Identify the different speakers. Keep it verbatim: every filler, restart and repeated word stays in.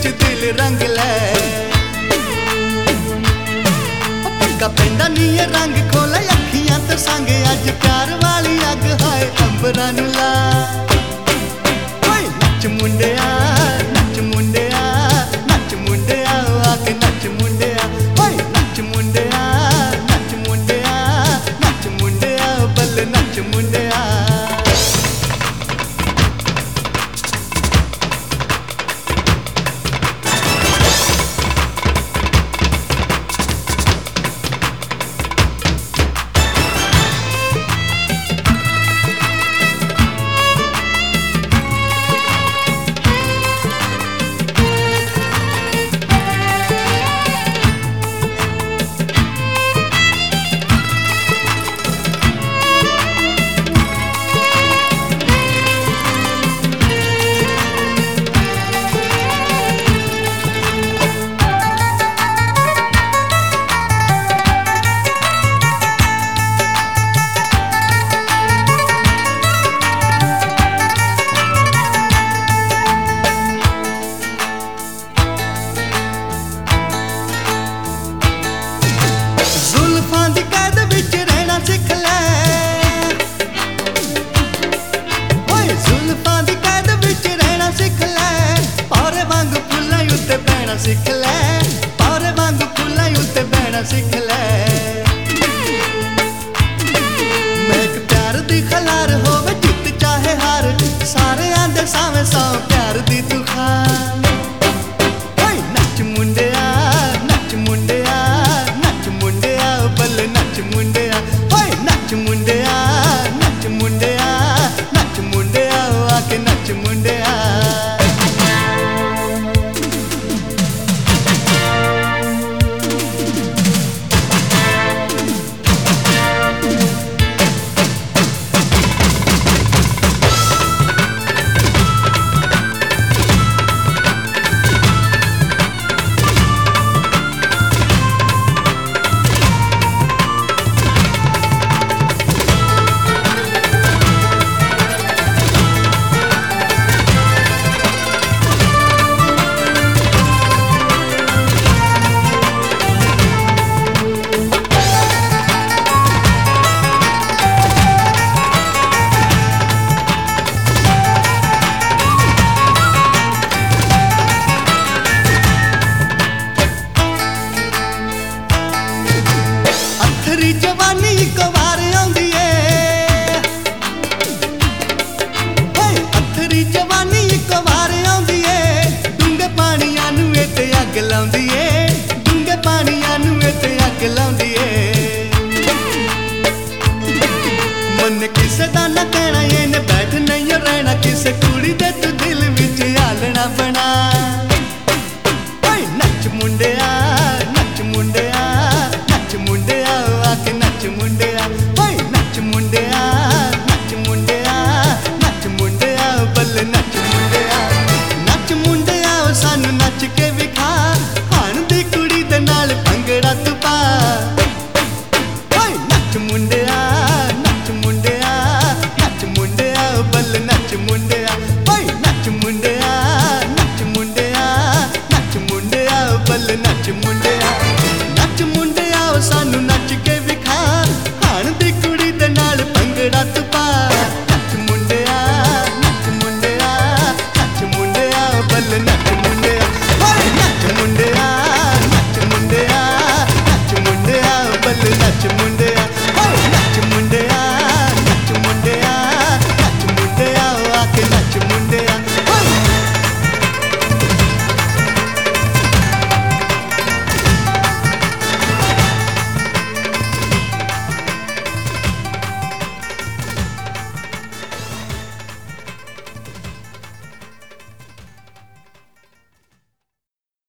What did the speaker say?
Speaker 1: विच दिल रंग लै पक्का पैंदा नी ये रंग खोले अखियां ते संग अज प्यार वाली अग हाय अंबरां नूं ला ओए नच मुंडिया नच मुंडिया नच मुंडिया आके नच मुंडिया ओए नच मुंडिया नच मुंडिया नच मुंडिया बल्ले नच मुंडिया सिख लै पारे वांगू फुल्लां उत्ते बैणा सिख लै महक प्यार दी खलार होवे जित चाहे हार सारे आंदे सावें सौ प्यार दी तू खा ओए नच मुंडिया नच मुंडिया नच मुंडिया बल्ले नच मुंडिया ओए नच मुंडिया नच मुंडिया नच मुंडिया आके नच मुंडिया जवानी इक वार आउंदी ए अथरी जवानी इक वार आउंदी ए डूंगे पानियां नूं इते अग लाउंदी ए डूंगे पानियां नूं इते अग लाउंदी ए मन किसे दा ना कहना इहने बैठ नहीं रहना किसे कुड़ी दे तू दिल विच आलना बना ओए नच मुंडिया नच मुंडिया नच मुंडिया आके नच मुंडिया ओए नच मुंडिया नच मुंडिया नच मुंडिया बल्ले नच मुंडिया नच मुंडिया सानू नच के विखा हाण दी कुड़ी दे नाल भंगड़ा तू पा ओए नच मुंडिया नच मुंडिया नच मुंडिया बल्ले नच मुंडिया